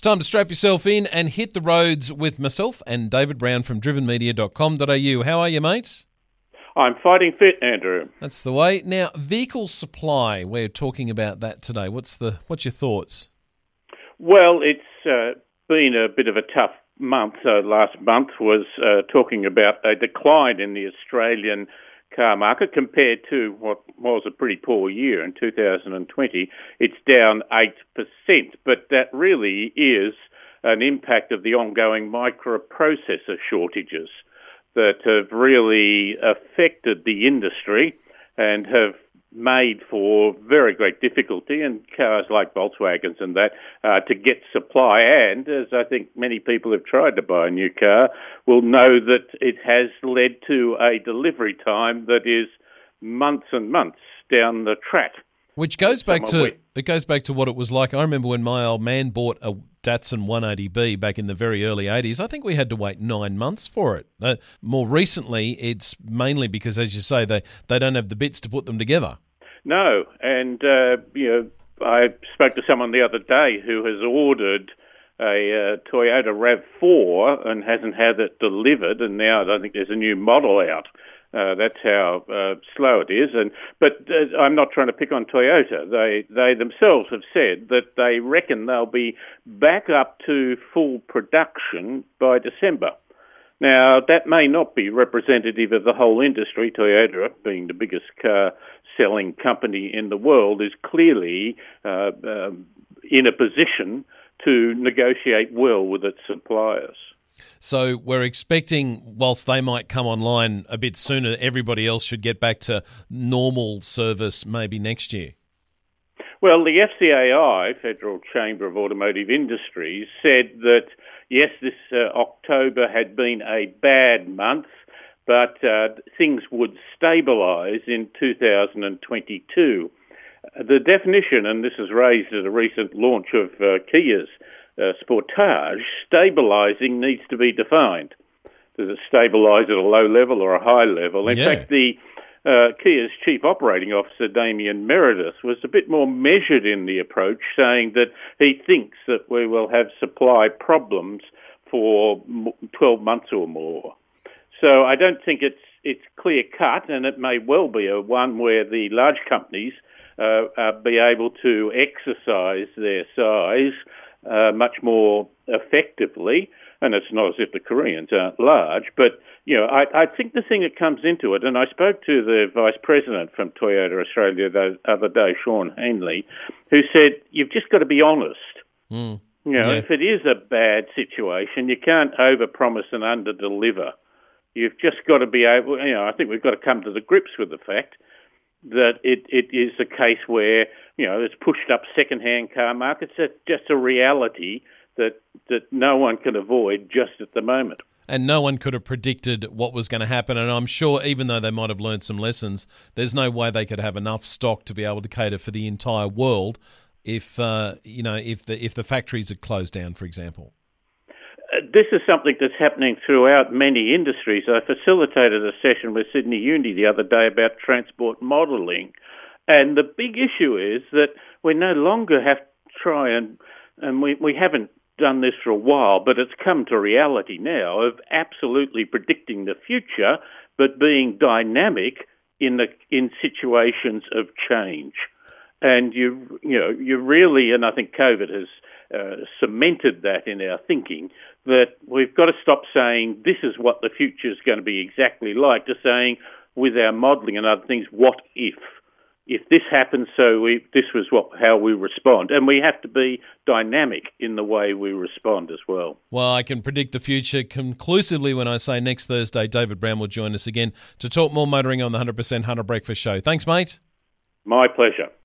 time to strap yourself in and hit the roads with myself and David Brown from drivenmedia.com.au. How are you, mate? I'm fighting fit, Andrew. That's the way. Now, vehicle supply, we're talking about that today. What's your thoughts? Well, it's been a bit of a tough month. Last month was talking about a decline in the Australian car market compared to what was a pretty poor year in 2020. It's down 8%, but that really is an impact of the ongoing microprocessor shortages that have really affected the industry and have made for very great difficulty in cars like Volkswagens and that to get supply. And as I think many people have tried to buy a new car will know that it has led to a delivery time that is months and months down the track. Which goes back to what it was like. I remember when my old man bought a Datsun 180B back in the very early 80s. I think we had to wait 9 months for it. More recently, it's mainly because, as you say, they don't have the bits to put them together. No, and I spoke to someone the other day who has ordered a Toyota RAV4 and hasn't had it delivered, and now I don't think there's a new model out. That's how slow it is. But I'm not trying to pick on Toyota. They themselves have said that they reckon they'll be back up to full production by December. Now, that may not be representative of the whole industry. Toyota, being the biggest car-selling company in the world, is clearly in a position to negotiate well with its suppliers. So we're expecting, whilst they might come online a bit sooner, everybody else should get back to normal service maybe next year. Well, the FCAI, Federal Chamber of Automotive Industries, said that, yes, this October had been a bad month, but things would stabilise in 2022. The definition, and this was raised at a recent launch of Kia's Sportage, stabilising needs to be defined. Does it stabilise at a low level or a high level? In fact, the Kia's Chief Operating Officer, Damien Meredith, was a bit more measured in the approach, saying that he thinks that we will have supply problems for 12 months or more. So I don't think it's clear-cut, and it may well be one where the large companies be able to exercise their size much more effectively, and it's not as if the Koreans aren't large, but I think the thing that comes into it, and I spoke to the Vice President from Toyota Australia the other day, Sean Hanley, who said, you've just got to be honest. If it is a bad situation, you can't overpromise and underdeliver. You've just got to be able, I think we've got to come to the grips with the fact that it is a case where, it's pushed up second-hand car markets. That's just a reality that no one can avoid just at the moment. And no one could have predicted what was going to happen. And I'm sure even though they might have learned some lessons, there's no way they could have enough stock to be able to cater for the entire world if the factories had closed down, for example. This is something that's happening throughout many industries. I facilitated a session with Sydney Uni the other day about transport modelling. And the big issue is that we no longer have to try and we haven't done this for a while, but it's come to reality now of absolutely predicting the future, but being dynamic in situations of change. And you really, and I think COVID has cemented that in our thinking, that we've got to stop saying this is what the future is going to be exactly like, to saying with our modelling and other things, what if? If this happens, this was how we respond. And we have to be dynamic in the way we respond as well. Well, I can predict the future conclusively when I say next Thursday, David Brown will join us again to talk more motoring on the 100% Hunter Breakfast Show. Thanks, mate. My pleasure.